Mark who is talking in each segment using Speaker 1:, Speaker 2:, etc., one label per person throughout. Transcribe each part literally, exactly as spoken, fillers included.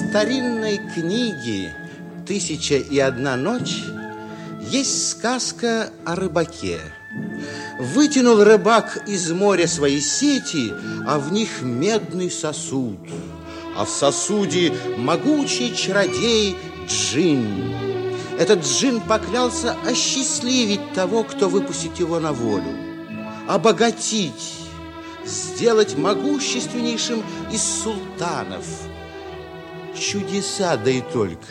Speaker 1: старинной книге «Тысяча и одна ночь» есть сказка о рыбаке. Вытянул рыбак из моря свои сети, а в них медный сосуд. А в сосуде могучий чародей Джин. Этот Джин поклялся осчастливить того, кто выпустит его на волю, обогатить, сделать могущественнейшим из султанов. Чудеса, да и только.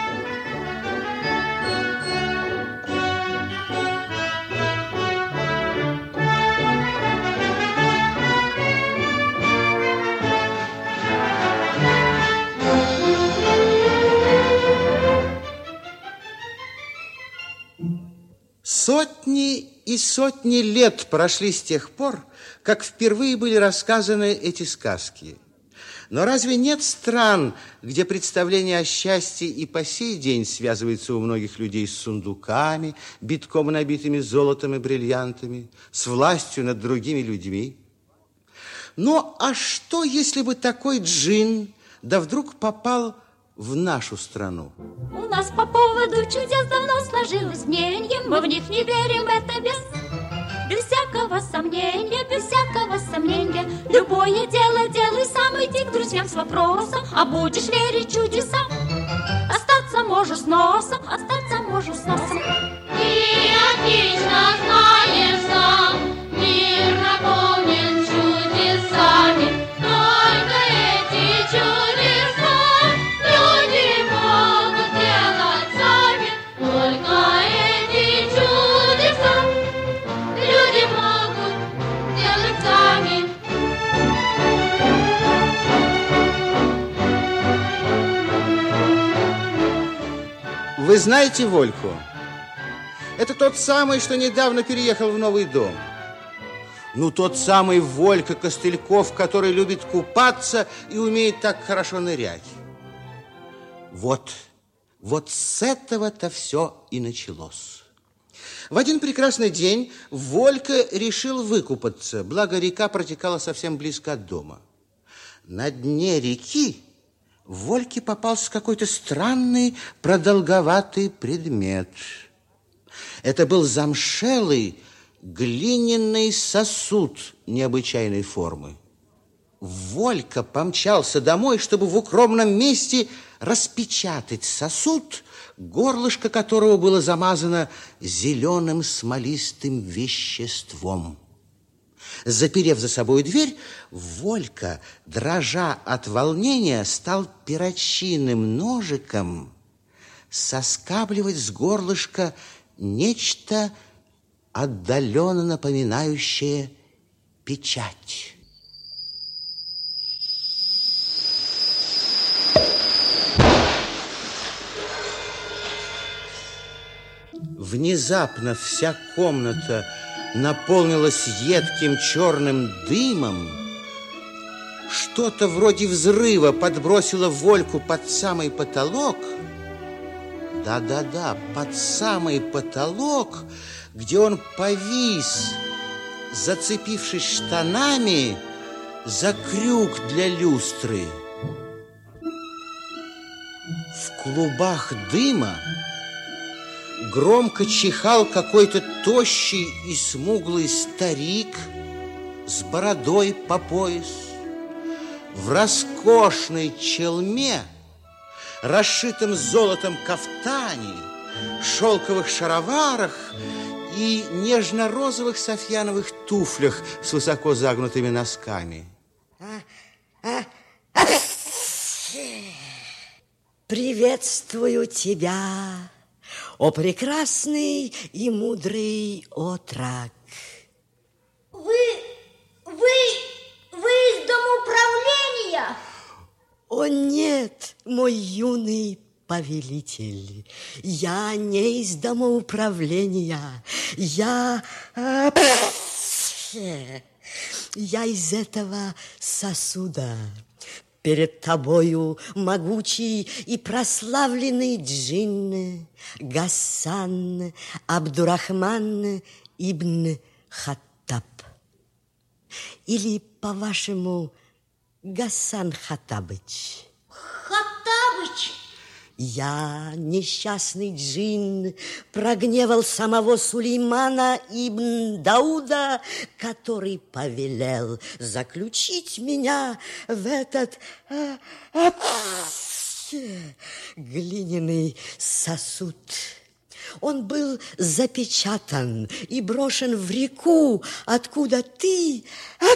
Speaker 1: Сотни и сотни лет прошли с тех пор, как впервые были рассказаны эти сказки. Но разве нет стран, где представление о счастье и по сей день связывается у многих людей с сундуками, битком набитыми золотом и бриллиантами, с властью над другими людьми? Ну, а что, если бы такой Джин, да вдруг попал в нашу страну?
Speaker 2: У нас по поводу чудес давно сложилось мнение, мы в них не верим, это без, без всякого сомнения, без всякого сомнения. Любое дело делай сам, иди к друзьям с вопросом, а будешь верить чудесам, остаться можешь с носом, остаться можешь с носом. Ты отлично знаешь сам, мир наполнен чудесами, только эти чудеса люди могут делать сами, только эти чудеса люди могут делать сами.
Speaker 1: Вы знаете Вольку? Это тот самый, что недавно переехал в новый дом. Ну, тот самый Волька Костыльков, который любит купаться и умеет так хорошо нырять. Вот, вот с этого-то все и началось. В один прекрасный день Волька решил выкупаться, благо река протекала совсем близко от дома. На дне реки Вольке попался какой-то странный продолговатый предмет. Это был замшелый глиняный сосуд необычайной формы. Волька помчался домой, чтобы в укромном месте распечатать сосуд, горлышко которого было замазано зеленым смолистым веществом. Заперев за собой дверь, Волька, дрожа от волнения, стал перочинным ножиком соскабливать с горлышка нечто отдаленно напоминающее печать. Внезапно вся комната наполнилась едким черным дымом. Что-то вроде взрыва подбросило Вольку под самый потолок. Да-да-да, под самый потолок, где он повис, зацепившись штанами за крюк для люстры. В клубах дыма громко чихал какой-то тощий и смуглый старик с бородой по пояс, в роскошной челме, расшитом золотом кафтане, шелковых шароварах и нежно-розовых софьяновых туфлях с высоко загнутыми носками.
Speaker 3: Приветствую тебя, о прекрасный и мудрый отрок.
Speaker 4: Вы, вы, вы из домоуправления?
Speaker 3: О нет, мой юный повелитель, я не из домоуправления, я... Я из этого сосуда. Перед тобою могучий и прославленный джин Гасан Абдурахман ибн Хаттаб. Или, по-вашему, Гасан Хаттабыч.
Speaker 4: Хаттаб? Михайлович!
Speaker 3: Я, несчастный джин, прогневал самого Сулеймана ибн Дауда, который повелел заключить меня в этот э, э, глиняный сосуд. Он был запечатан и брошен в реку, откуда ты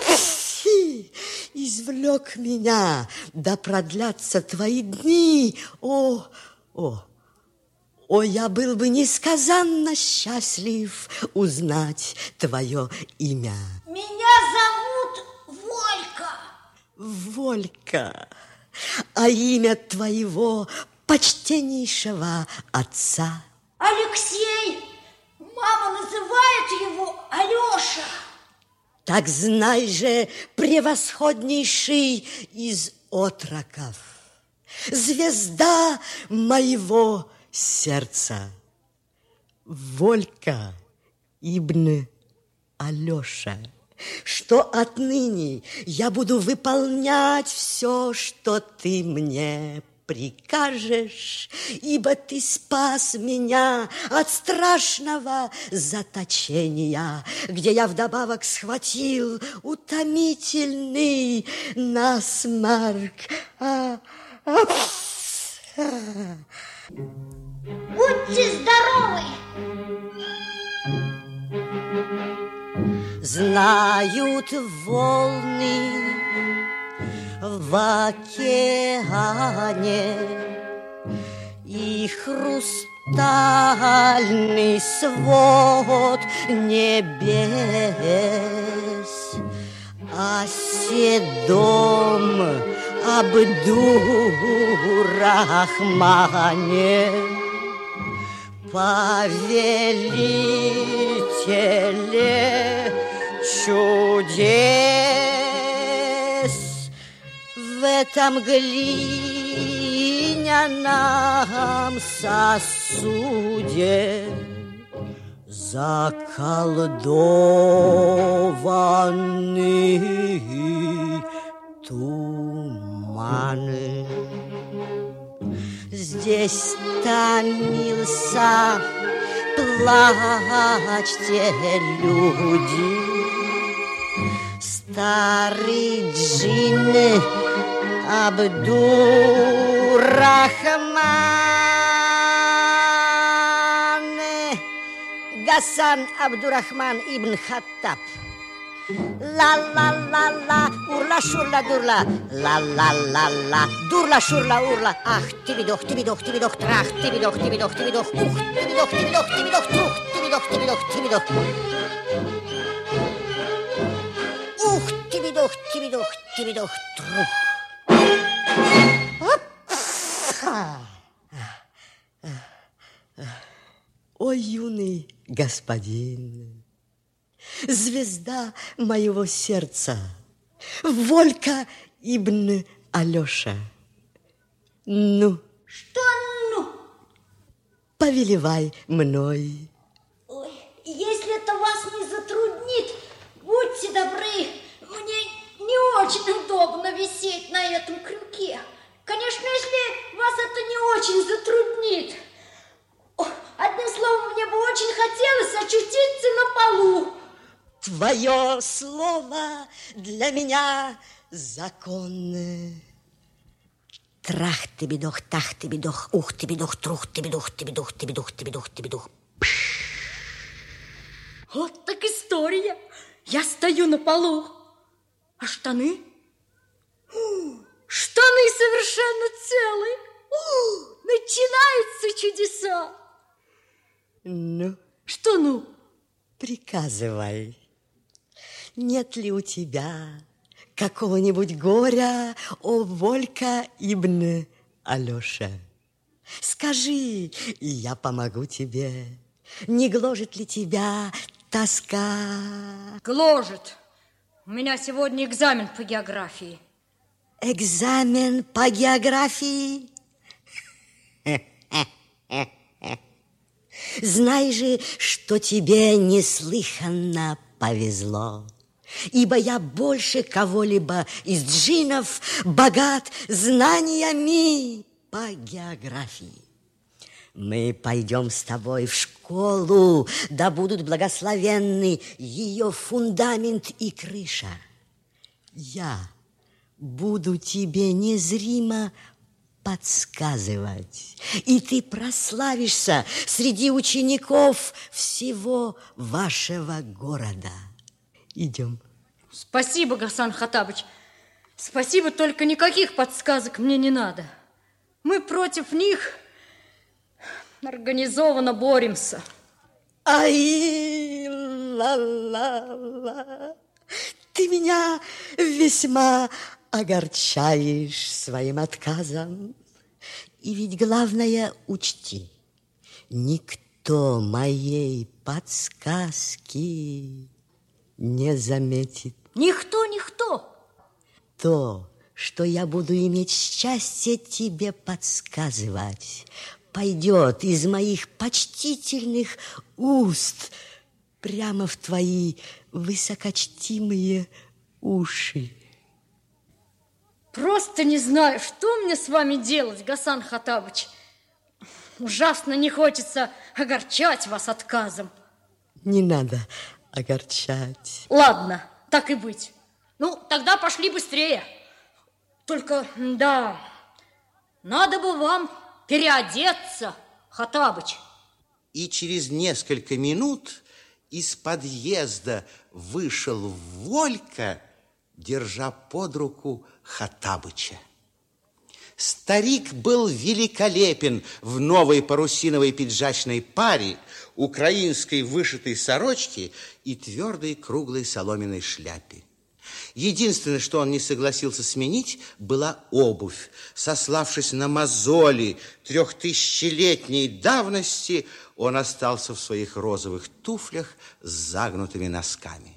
Speaker 3: извлек меня, да продлятся твои дни. О, о, о, я был бы несказанно счастлив узнать твое имя.
Speaker 4: Меня зовут Волька.
Speaker 3: Волька, а имя твоего почтеннейшего отца?
Speaker 4: Алексей. Мама называет его Алеша.
Speaker 3: Так знай же, превосходнейший из отроков, звезда моего сердца, Волька ибн Алеша, что отныне я буду выполнять все, что ты мне прикажешь, ибо ты спас меня от страшного заточения, где я вдобавок схватил утомительный насморк. А, а, а.
Speaker 4: Будьте здоровы!
Speaker 3: Знают волны в океане и хрустальный свод небес, о седом Абдур-Рахмане, повелителе чудес. В этом глиняном сосуде заколдованный туманы. Здесь томился, плачьте, люди, старый джин Абдур-Рахман, Гасан Абдурахман ибн Хаттаб. Ла-ла-ла-ла, урла-шурла-дурла, ла-ла-ла-ла, дурла-шурла-урла. Ах, тибидох, тибидох, тибидох, трах, тибидох, тибидох, тибидох, ух, тибидох, тибидох, тибидох, трух, тибидох, тибидох, тибидох. Ух, тибидох, тибидох, тибидох, трух. О, юный господин, звезда моего сердца, Волька ибн Алеша. Ну,
Speaker 4: что ну?
Speaker 3: Повелевай мной.
Speaker 4: Ой, если это вас не затруднит, будьте добры, мне не очень удобно висеть на этом крюке. Конечно, если вас это не очень затруднит. О, одним словом, мне бы очень хотелось очутиться на полу.
Speaker 3: Твое слово для меня законное. Трах ты бедох, тах ты бедох, ух ты бедох, трух ты бедох, ты бедох, ты бедох, ты бедох, ты бедох.
Speaker 2: Вот так история. Я стою на полу. А штаны? Штаны совершенно целые. Начинаются чудеса.
Speaker 3: Ну?
Speaker 2: Что ну?
Speaker 3: Приказывай. Нет ли у тебя какого-нибудь горя, о Волька ибн Алеша? Скажи, и я помогу тебе. Не гложет ли тебя тоска?
Speaker 2: Гложет. У меня сегодня экзамен по географии.
Speaker 3: Экзамен по географии? Знай же, что тебе неслыханно повезло, ибо я больше кого-либо из джиннов богат знаниями. по географии. Мы пойдем с тобой в школу, да будут благословенны ее фундамент и крыша. Я буду тебе незримо подсказывать, и ты прославишься среди учеников всего вашего города. Идем.
Speaker 5: Спасибо, Гасан Хаттабыч. Спасибо, только никаких подсказок мне не надо. Мы против них организованно боремся.
Speaker 3: Ай, ла-ла-ла. Ты меня весьма огорчаешь своим отказом. И ведь главное учти, никто моей подсказки не заметит.
Speaker 5: Никто, никто.
Speaker 3: То, что я буду иметь счастье тебе подсказывать, пойдет из моих почтительных уст прямо в твои высокочтимые уши.
Speaker 5: Просто не знаю, что мне с вами делать, Гасан Хаттабыч. Ужасно не хочется огорчать вас отказом.
Speaker 3: Не надо огорчать.
Speaker 5: Ладно, так и быть. Ну, тогда пошли быстрее. Только, да, надо бы вам переодеться, Хаттабыч.
Speaker 1: И через несколько минут из подъезда вышел Волька, держа под руку Хаттабыча. Старик был великолепен в новой парусиновой пиджачной паре, украинской вышитой сорочке и твердой круглой соломенной шляпе. Единственное, что он не согласился сменить, была обувь. Сославшись на мозоли трехтысячелетней давности, он остался в своих розовых туфлях с загнутыми носками.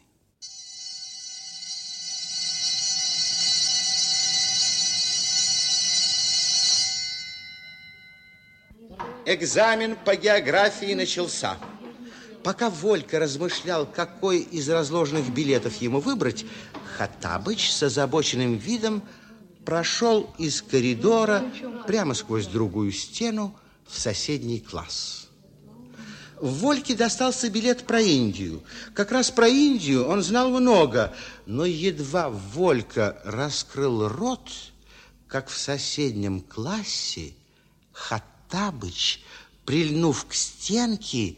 Speaker 1: Экзамен по географии начался. Пока Волька размышлял, какой из разложенных билетов ему выбрать, Хаттабыч с озабоченным видом прошел из коридора прямо сквозь другую стену в соседний класс. Вольке достался билет про Индию. Как раз про Индию он знал много, но едва Волька раскрыл рот, как в соседнем классе Хаттабыч, прильнув к стенке,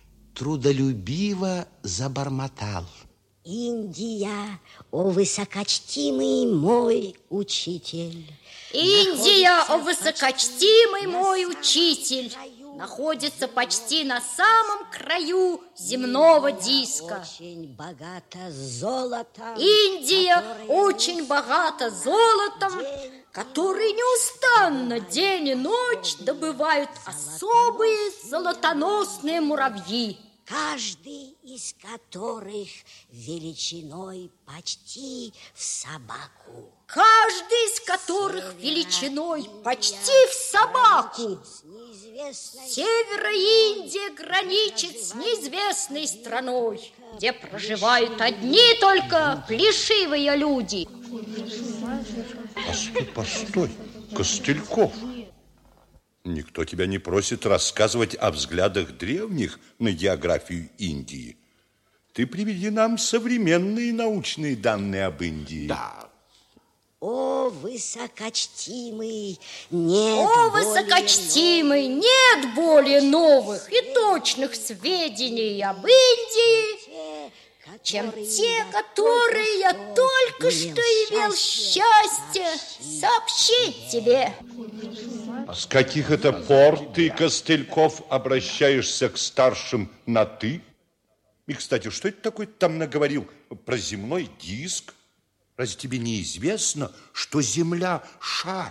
Speaker 1: трудолюбиво забормотал.
Speaker 3: Индия, о высокочтимый мой учитель.
Speaker 2: Индия, о высокочтимый мой учитель, находится почти на самом краю земного диска.
Speaker 3: Очень богата золотом.
Speaker 2: Индия очень богата золотом, который неустанно день и ночь добывают особые золотоносные муравьи,
Speaker 3: каждый из которых величиной почти в собаку.
Speaker 2: Каждый из которых величиной почти в собаку. С севера Индия граничит с неизвестной страной, где проживают одни только плешивые люди.
Speaker 6: Постой, постой, Костыльков. Никто тебя не просит рассказывать о взглядах древних на географию Индии. Ты приведи нам современные научные данные об Индии.
Speaker 1: Да.
Speaker 3: О, высокочтимый, нет
Speaker 2: О,
Speaker 3: более
Speaker 2: высокочтимый,
Speaker 3: новых,
Speaker 2: нет более новых и точных сведений об Индии, чем те, которые я только что имел счастье сообщить тебе.
Speaker 6: С каких это пор ты, Костыльков, обращаешься к старшим на «ты»? И, кстати, что это такое ты там наговорил про земной диск? Разве тебе не известно, что Земля – шар?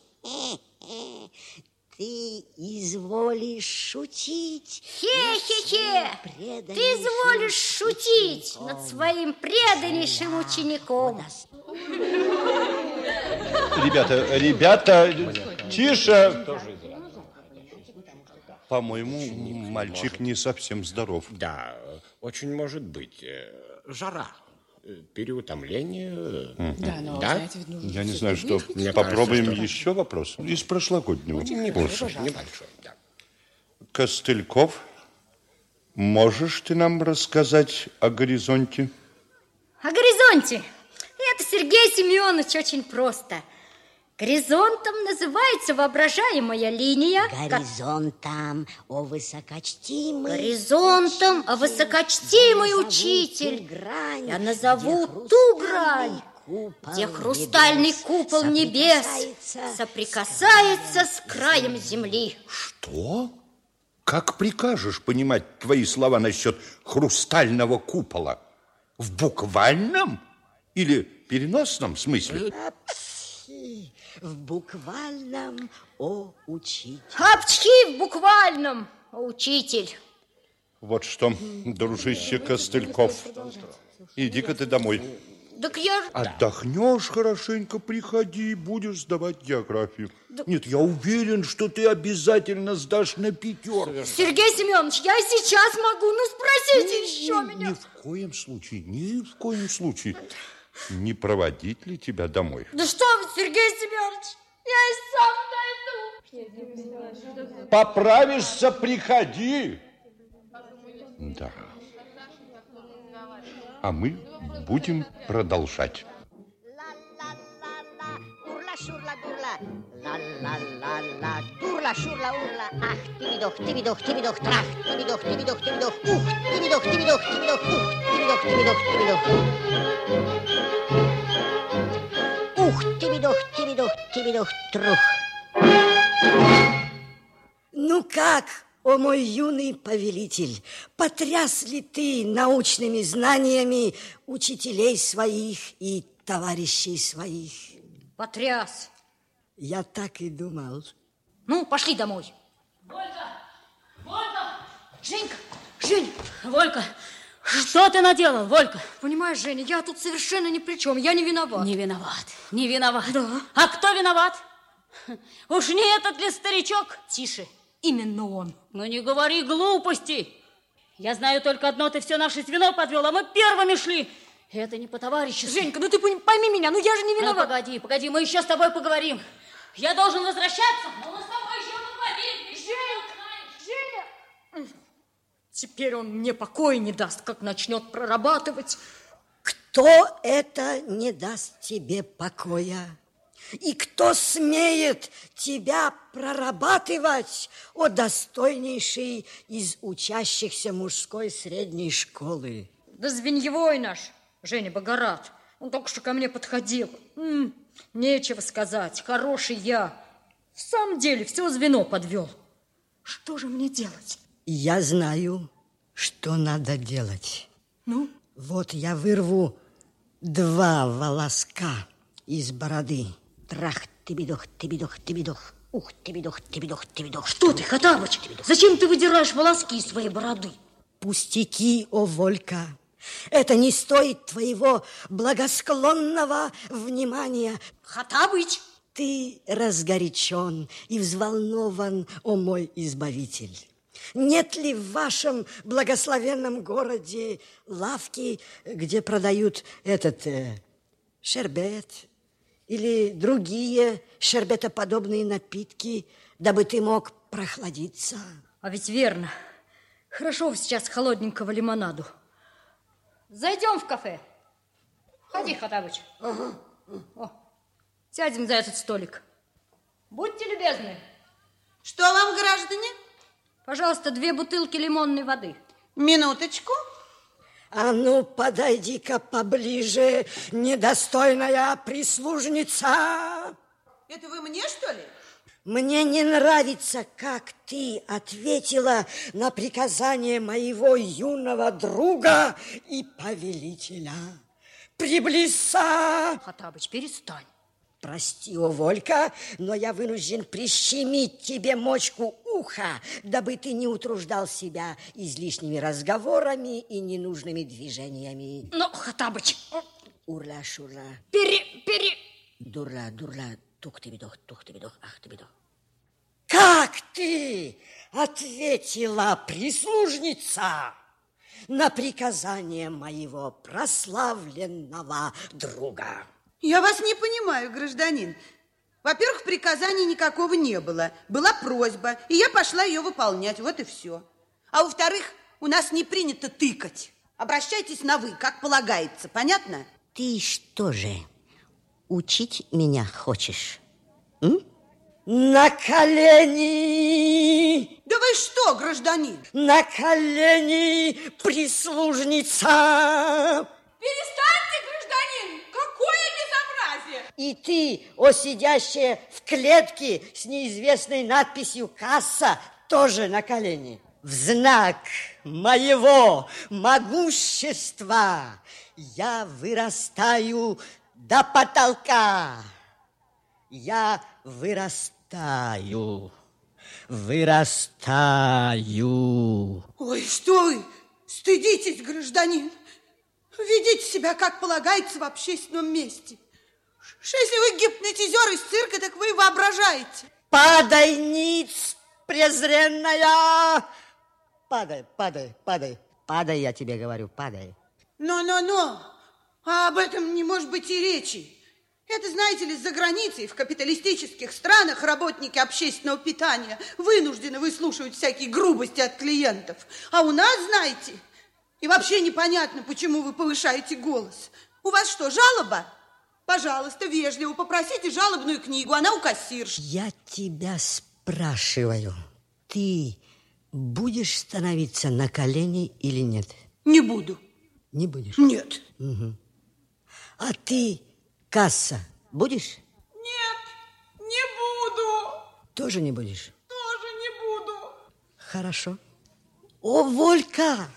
Speaker 3: Ты изволишь шутить.
Speaker 2: Хе-хе-хе! Ты изволишь шутить над своим преданнейшим учеником.
Speaker 6: Ребята, ребята, тише! По-моему, мальчик не совсем здоров.
Speaker 7: Да, очень может быть. Жара. переутомление.
Speaker 8: Да, но,
Speaker 7: да?
Speaker 8: знаете, ну,
Speaker 6: Я не знаю, что...
Speaker 7: Мне
Speaker 6: Попробуем
Speaker 7: кажется, что...
Speaker 6: еще вопрос из прошлогоднего.
Speaker 7: Небольшой, небольшой, да.
Speaker 6: Костыльков, можешь ты нам рассказать о горизонте?
Speaker 5: О горизонте? Это, Сергей Семенович, очень просто. Горизонтом называется воображаемая линия.
Speaker 3: Горизонтом, о высокочтимый.
Speaker 5: Горизонтом, о высокочтимый учитель. Я назову ту грань, где хрустальный купол небес соприкасается с краем земли.
Speaker 6: Что? Как прикажешь понимать твои слова насчет хрустального купола? В буквальном или переносном смысле?
Speaker 3: В буквальном, о учитель.
Speaker 5: Апчхи в буквальном, о учитель.
Speaker 6: Вот что, дружище Костыльков, иди-ка ты домой.
Speaker 5: Так я ж...
Speaker 6: Отдохнешь хорошенько, приходи, будешь сдавать географию. Да. Нет, я уверен, что ты обязательно сдашь на пятерку.
Speaker 5: Сергей Семенович, я сейчас могу, ну спросите
Speaker 6: ни,
Speaker 5: еще
Speaker 6: ни,
Speaker 5: меня.
Speaker 6: Ни в коем случае, ни в коем случае. Не проводить ли тебя домой?
Speaker 5: Да что вы, Сергей Семенович, я и сам дойду.
Speaker 6: Поправишься, приходи. Да. А мы будем продолжать.
Speaker 3: Ла-ла-ла-ла, урла-шурла-урла, ах, тибидох, тибидох, тибидох, трах, тибидох, тибидох, тибидох, ух, тибидох, тибидох, тибидох, ух, тибидох, тибидох, тибидох. Ух, тибидох, тибидох, тибидох, трух. Ну как, о мой юный повелитель, потряс ли ты научными знаниями учителей своих и товарищей своих?
Speaker 5: Потряс.
Speaker 3: Я так и думал.
Speaker 5: Ну, пошли домой. Волька! Волька! Женька! Жень! Волька! Что ты наделал, Волька? Понимаешь, Женя, я тут совершенно ни при чем. Я не виноват. Не виноват. Не виноват. Да. А кто виноват? Уж не этот ли старичок? Тише. Именно он. Ну, не говори глупостей. Я знаю только одно. Ты все наше звено подвел, а мы первыми шли. Это не по-товарищески. Женька, ну ты пойми меня, ну я же не виноват. Ну, погоди, погоди, мы еще с тобой поговорим. Я должен возвращаться, но мы с тобой еще поговорим. Женя, Женя. Теперь он мне покоя не даст, как начнет прорабатывать.
Speaker 3: Кто это не даст тебе покоя? И кто смеет тебя прорабатывать, о достойнейший из учащихся мужской средней школы?
Speaker 5: Да звеньевой наш, Женя Богорат. Он только что ко мне подходил. М-м, нечего сказать, хороший я. В самом деле все звено подвел. Что же мне делать?
Speaker 3: Я знаю, что надо делать.
Speaker 5: Ну?
Speaker 3: Вот я вырву два волоска из бороды. Трах, тибидох, тибидох, тибидох. Ух, тибидох, тибидох, тибидох.
Speaker 5: Что ты, Хаттабыч? Зачем ты выдираешь волоски из своей бороды?
Speaker 3: Пустяки, о Волька. Это не стоит твоего благосклонного внимания.
Speaker 5: Хаттабыч!
Speaker 3: Ты разгорячен и взволнован, о мой избавитель. Нет ли в вашем благословенном городе лавки, где продают этот э, шербет или другие шербетоподобные напитки, дабы ты мог прохладиться?
Speaker 5: А ведь верно. Хорошо сейчас холодненького лимонаду. Зайдем в кафе. Ходи, Хаттабыч. Ага. О, сядем за этот столик. Будьте любезны.
Speaker 8: Что вам, граждане?
Speaker 5: Пожалуйста, две бутылки лимонной воды.
Speaker 8: Минуточку.
Speaker 3: А ну, подойди-ка поближе, недостойная прислужница.
Speaker 8: Это вы мне, что ли?
Speaker 3: Мне не нравится, как ты ответила на приказание моего юного друга и повелителя. Приблизься!
Speaker 5: Хаттабыч, перестань.
Speaker 3: Прости, о Волька, но я вынужден прищемить тебе мочку уха, дабы ты не утруждал себя излишними разговорами и ненужными движениями.
Speaker 5: Ну, Хаттабыч.
Speaker 3: Урла-шурла.
Speaker 5: Пере, пере...
Speaker 3: Дурла, дурла, тух-ты-бедох, тух-ты-бедох, ах-ты-бедох. Как ты ответила, прислужница? на приказание моего прославленного друга.
Speaker 8: Я вас не понимаю, гражданин. Во-первых, приказания никакого не было. Была просьба, и я пошла ее выполнять. Вот и все. А во-вторых, у нас не принято тыкать. Обращайтесь на «вы», как полагается. Понятно?
Speaker 3: Ты что же, учить меня хочешь? М? На колени!
Speaker 8: Да вы что, гражданин?
Speaker 3: На колени, прислужница!
Speaker 9: Перестаньте, гражданин! Какое безобразие!
Speaker 3: И ты, о сидящая в клетке с неизвестной надписью «Касса», тоже на колени. В знак моего могущества я вырастаю до потолка. Я вырастаю, вырастаю.
Speaker 8: Ой, что вы? Стыдитесь, гражданин. Ведите себя, как полагается, в общественном месте. Что если вы гипнотизер из цирка, так вы воображаете.
Speaker 3: Падай, ниц, презренная! Падай, падай, падай. Падай, я тебе говорю, падай.
Speaker 8: Но-но-но, а об этом не может быть и речи. Это, знаете ли, за границей, в капиталистических странах работники общественного питания вынуждены выслушивать всякие грубости от клиентов. А у нас, знаете, и вообще непонятно, почему вы повышаете голос. У вас что, жалоба? Пожалуйста, вежливо попросите жалобную книгу, она у кассирши.
Speaker 3: Я тебя спрашиваю, ты будешь становиться на колени или нет?
Speaker 8: Не буду.
Speaker 3: Не будешь?
Speaker 8: Нет.
Speaker 3: Угу. А ты, касса, будешь?
Speaker 9: Нет, не буду.
Speaker 3: Тоже не будешь?
Speaker 9: Тоже не буду.
Speaker 3: Хорошо. О, Волька!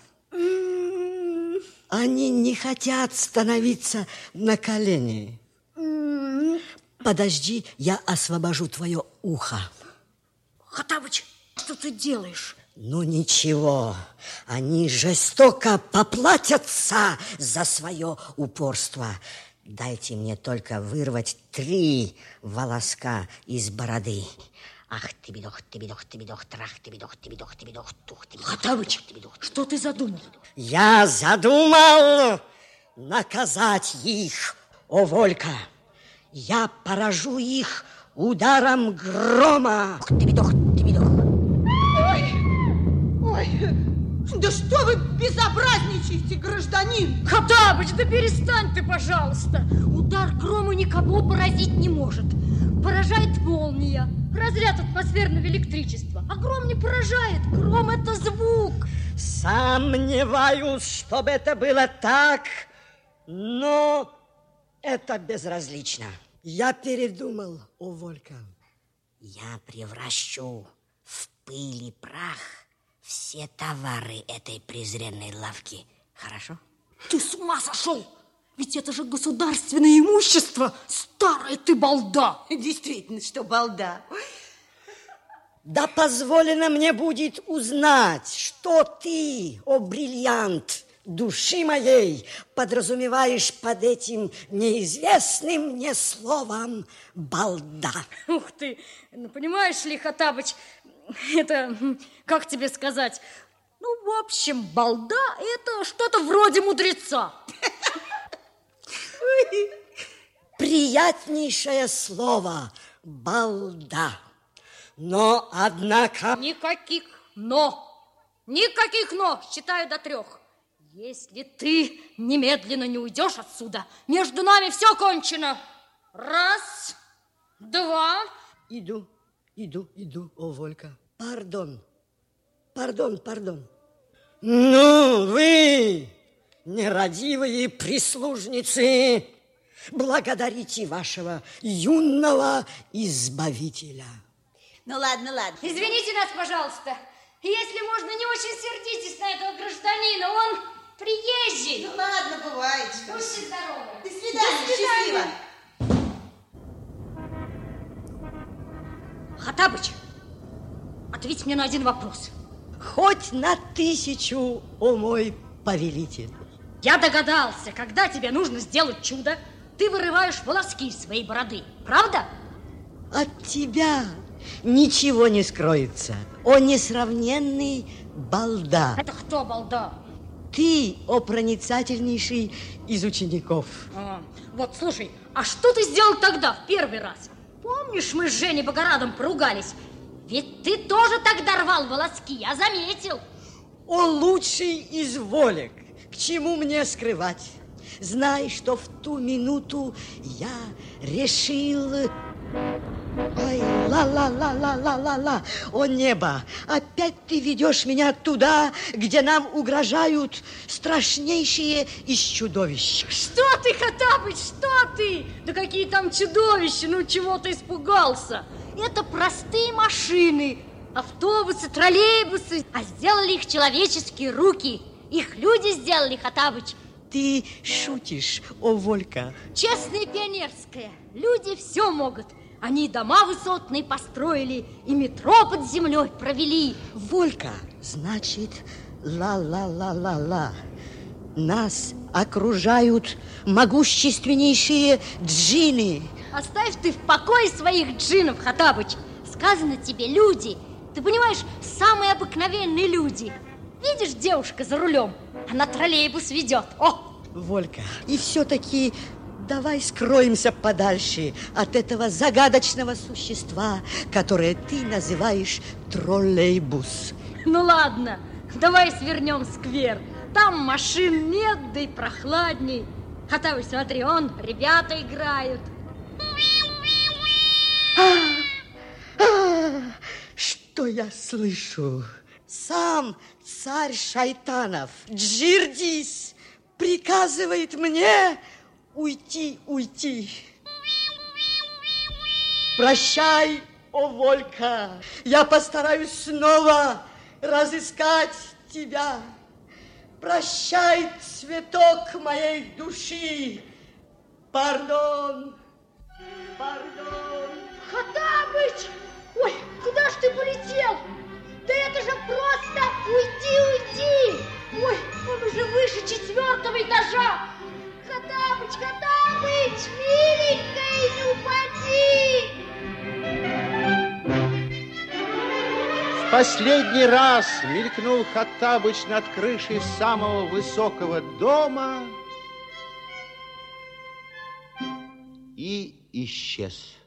Speaker 3: Они не хотят становиться на колени. Подожди, я освобожу твое ухо.
Speaker 5: Хаттабыч, что ты делаешь?
Speaker 3: Ну ничего, они жестоко поплатятся за свое упорство. Дайте мне только вырвать три волоска из бороды. Ах, ты бедох, ты бедох, ты бедох, трах, ты бедох, ты бедох, ты бедох, тух, ты бедох.
Speaker 5: Хаттабыч, что ты задумал?
Speaker 3: Я задумал наказать их, о Волька. Я поражу их ударом грома. Ты бедох, ты бедох.
Speaker 8: Ой, ой, да что вы безобразничаете, гражданин?
Speaker 5: Хаттабыч, да перестань ты, пожалуйста. Удар грома никого поразить не может. Поражает молния, разряд атмосферного электричества. А гром не поражает, гром – это звук.
Speaker 3: Сомневаюсь, чтобы это было так, но это безразлично. Я передумал, о Волька. Я превращу в пыль и прах все товары этой презренной лавки. Хорошо?
Speaker 5: Ты с ума сошел? Ведь это же государственное имущество. Старая ты балда.
Speaker 8: Действительно, что балда.
Speaker 3: Да позволено мне будет узнать, что ты, о бриллиант души моей, подразумеваешь под этим неизвестным мне словом балда.
Speaker 5: Ух ты, ну понимаешь ли, Хаттабыч, это, как тебе сказать, ну, в общем, балда – это что-то вроде мудреца.
Speaker 3: Приятнейшее слово балда. Но, однако...
Speaker 5: Никаких «но». Никаких «но». Считаю до трех. Если ты немедленно не уйдешь отсюда, между нами все кончено. Раз, два.
Speaker 3: Иду, иду, иду, о Волька. Пардон, пардон, пардон. Ну, вы, нерадивые прислужницы, благодарите вашего юного избавителя.
Speaker 8: Ну ладно, ладно.
Speaker 5: Извините нас, пожалуйста. Если можно, не очень сердитесь на этого гражданина. Он приезжий.
Speaker 8: Ну ладно, бывает.
Speaker 5: Будьте здоровы.
Speaker 8: До свидания,
Speaker 5: До свидания.
Speaker 8: счастливо.
Speaker 5: Хаттабыч, ответь мне на один вопрос.
Speaker 3: Хоть на тысячу, о мой повелитель.
Speaker 5: Я догадался, когда тебе нужно сделать чудо, ты вырываешь волоски из своей бороды. Правда?
Speaker 3: От тебя ничего не скроется, о несравненный балда.
Speaker 5: Это кто балда?
Speaker 3: Ты, о проницательнейший из учеников.
Speaker 5: А, вот, слушай, а что ты сделал тогда, в первый раз? Помнишь, мы с Женей Богородом поругались? Ведь ты тоже тогда рвал волоски, я заметил.
Speaker 3: О, лучший из волек, к чему мне скрывать? Знай, что в ту минуту я решил... Ой, ла-ла-ла-ла-ла-ла-ла. О, небо, опять ты ведешь меня туда, где нам угрожают страшнейшие из чудовищ.
Speaker 5: Что ты, Хоттабыч, что ты? Да какие там чудовища, ну чего ты испугался? Это простые машины, автобусы, троллейбусы, а сделали их человеческие руки. Их люди сделали, Хоттабыч.
Speaker 3: Ты шутишь, о, Волька.
Speaker 5: Честное пионерское. Люди все могут. Они дома высотные построили и метро под землей провели.
Speaker 3: Волька, значит, ла-ла-ла-ла-ла. Нас окружают могущественнейшие джинны.
Speaker 5: Оставь ты в покое своих джиннов, Хоттабыч. Сказано тебе, люди. Ты понимаешь, самые обыкновенные люди. Видишь, девушка за рулем, она троллейбус ведет. О!
Speaker 3: Волька, и все-таки давай скроемся подальше от этого загадочного существа, которое ты называешь троллейбус.
Speaker 5: Ну ладно, давай свернем в сквер. Там машин нет, да и прохладней. Хоттабыч, смотри, он, ребята играют.
Speaker 3: А, а, что я слышу? Сам царь шайтанов, Джирдис, приказывает мне уйти, уйти. Прощай, о, Волька, я постараюсь снова разыскать тебя. Прощай, цветок моей души. Пардон, пардон.
Speaker 4: Хоттабыч! Ой, куда ж ты полетел? Да это же просто уйди, уйди! Ой, он уже выше четвертого этажа! Хоттабыч, Хоттабыч, миленькая, не упади!
Speaker 1: В последний раз мелькнул Хоттабыч над крышей самого высокого дома и исчез.